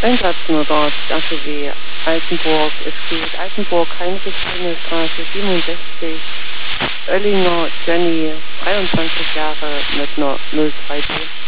Ein Satz nur dort, RTW Altenburg. Es geht Altenburg, Heinrich-Heine-Straße 67, Oellinger Jenny, 23 Jahre mit einer 02B.